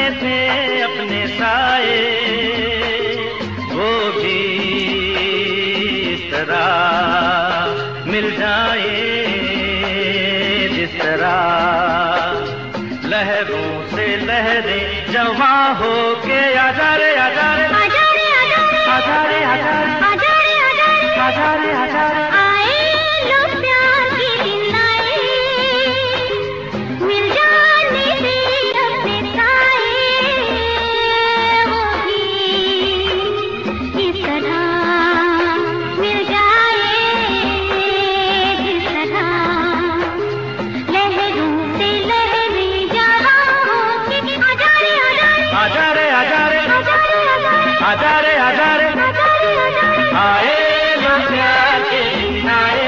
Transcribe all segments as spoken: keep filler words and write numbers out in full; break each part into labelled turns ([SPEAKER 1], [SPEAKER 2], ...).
[SPEAKER 1] जाने थे अपने साए, वो भी इस तरह मिल जाए जिस तरह लहरों से लहरे जवां हो के आजा रे आजा रे आजा रे आजा रे आजा रे आजा रे आजा रे आजा रे
[SPEAKER 2] आए लो प्यार के दिन आए, मिल जाने से अपने साए, वो भी इस तरह मिल जाए जिस तरह लहरों से लहरे जवां हो के आजा रे आजा रे
[SPEAKER 1] आजा रे आजा रे आजा रे आजा रे आए लो प्यार के दिन आए।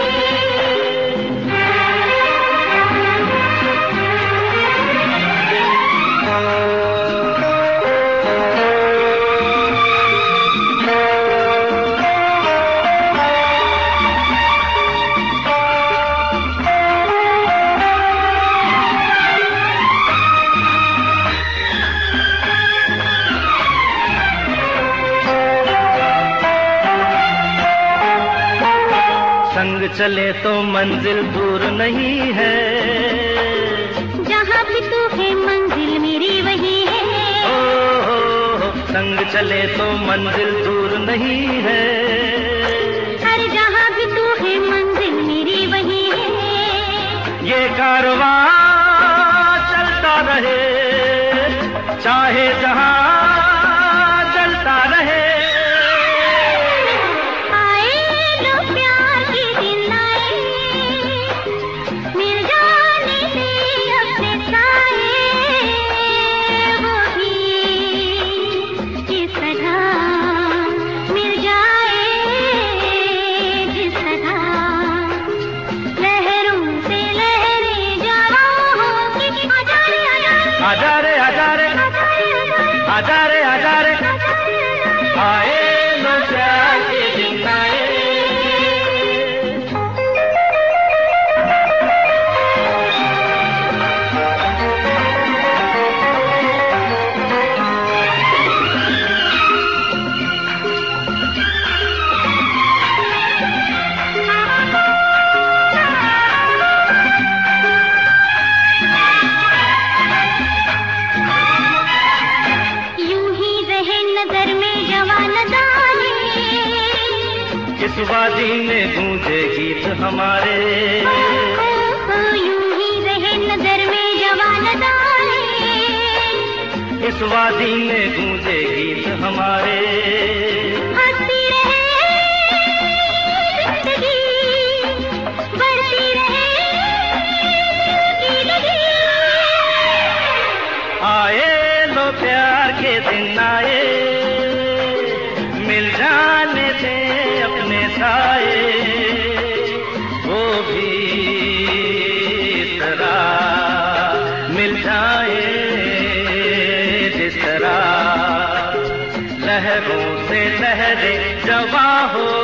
[SPEAKER 1] संग चले तो मंजिल दूर नहीं है,
[SPEAKER 2] जहाँ भी तू है मंजिल मेरी वही है।
[SPEAKER 1] ओ हो हो, संग चले तो मंजिल दूर नहीं है,
[SPEAKER 2] हर जहाँ भी तू है मंजिल मेरी वही है।
[SPEAKER 1] ये कारवां चलता रहे चाहे जहाँ चलता रहे। आजा रे आजा रे आजा रे आजा रे आए लो प्यार के दिन आए। इस वादी में गूंजे गीत हमारे,
[SPEAKER 2] यूं ही रहे नजर में जवान दाने।
[SPEAKER 1] इस वादी में गूंजे गीत हमारे,
[SPEAKER 2] हंसती रहे जिंदगी, बढ़ती रहे जिंदगी।
[SPEAKER 1] आए लो प्यार के दिन आए, मिल जाने थे अपने साए, वो भी इस तरह मिल जाए जिस तरह लहरों से लहरे जवां हो